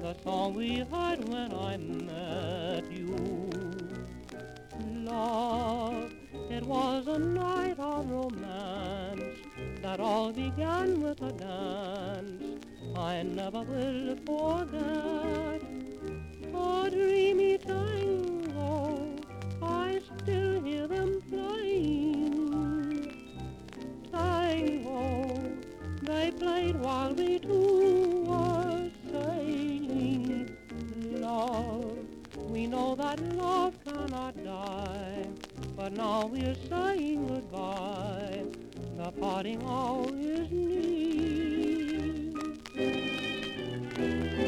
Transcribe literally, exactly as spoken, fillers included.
the song we heard when I met you. Love, it was a night of romance that all began with a dance I never will forget. A dreamy tango, I still hear them playing. Tango, they played while we two were sailing. Love, we know that love cannot die, but now we're saying goodbye. The parting hour is near.